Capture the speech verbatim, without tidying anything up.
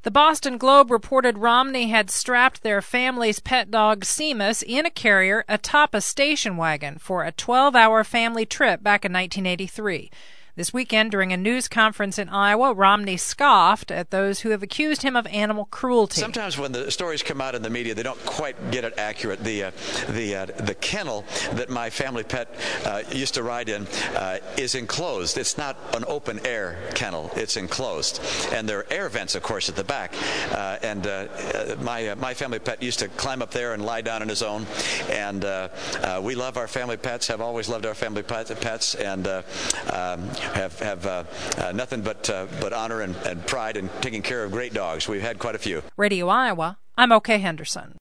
The Boston Globe reported Romney had strapped their family's pet dog Seamus in a carrier atop a station wagon for a twelve-hour family trip back in nineteen eighty-three. This weekend, during a news conference in Iowa, Romney scoffed at those who have accused him of animal cruelty. Sometimes when the stories come out in the media, they don't quite get it accurate. The uh, the uh, the kennel that my family pet uh, used to ride in uh, is enclosed. It's not an open air kennel. It's enclosed, and there are air vents, of course, at the back. Uh, and uh, my uh, my family pet used to climb up there and lie down on his own. And uh, uh, we love our family pets. Have always loved our family pets, and uh, um, have have uh, uh, nothing but uh, but honor and, and pride in taking care of great dogs. We've had quite a few. Radio Iowa, I'm O K Henderson.